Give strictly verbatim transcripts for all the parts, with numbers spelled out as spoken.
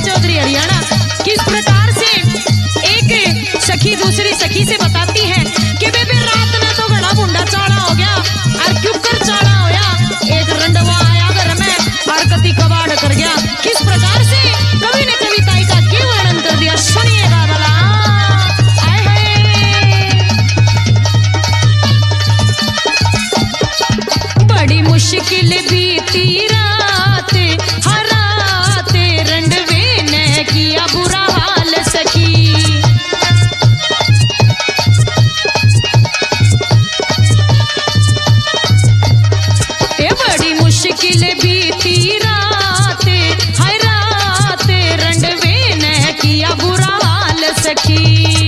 चौधरी हरियाणा। किस प्रकार से एक सखी दूसरी सखी से बताती है कि बेबे रात में तो घड़ा बुंडा चाड़ा हो गया और क्यों कर चाड़ा होया, एक रंडवा आया घर में और कति कबाड़ कर गया। किस प्रकार से कवि ने कविताई का क्यों वर्णन कर दिया, सुनिएगा भला। आए हाय, बड़ी मुश्किल बीती रात, हर रात रंडवे ने किया बुरा हाल सखी। ए बड़ी मुश्किल बीती रात, हर रात रंडवे ने किया बुरा हाल सखी।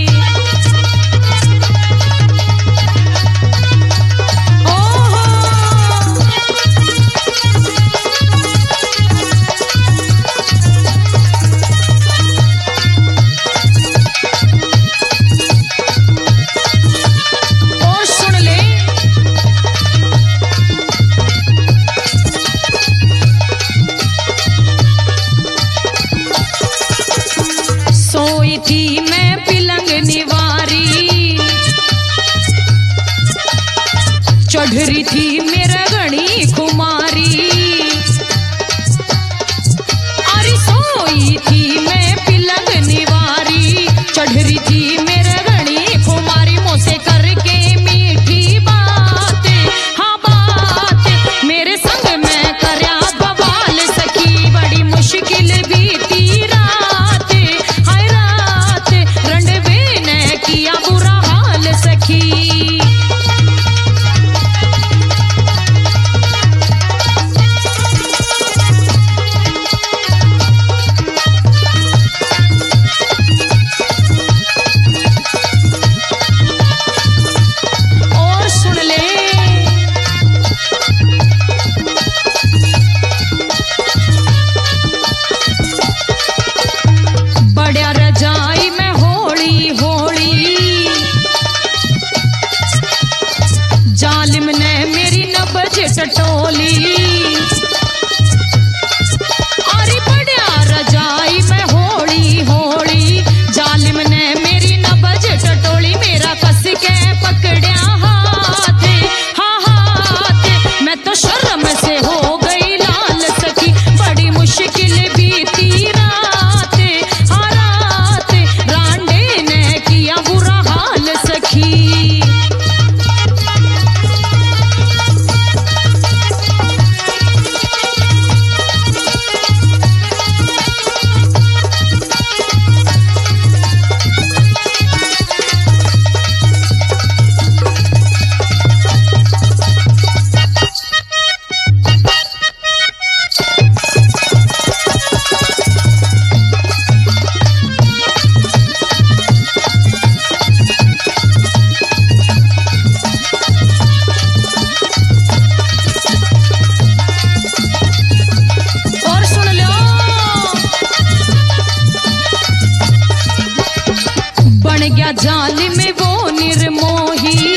सोई थी मैं पिलंग निवारी, चढ़ रही थी मेरा घड़ी खुमारी। अरे सोई थी मैं पिलंग निवारी, चढ़ रही थी मेरा घड़ी खुमारी। मुझसे करके मीठी बात, हाँ बात मेरे संग में करया बवाल सखी। बड़ी मुश्किल बीती रात, हाय रात रंडवे ने किया बुरा हाल सखी। और सुन ले, बड़ा रजाई में होली होली, जालिम ने मेरी नब्ज टटोली। अरे बड़ा रजाई में होली होली, जालिम ने मेरी नब्ज टटोली। मेरा कस के पकड़या हाथ, हाँ हाथ मैं तो शर्म से हो गई लाल सखी। बड़ी मुश्किल बीती रात, हाँ रात रांडे ने किया बुरा हाल सखी। और सुन लो, बन गया जालिम वो निर्मोही,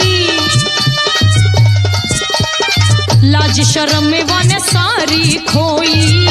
लाज शर्म वाने सारी खोई।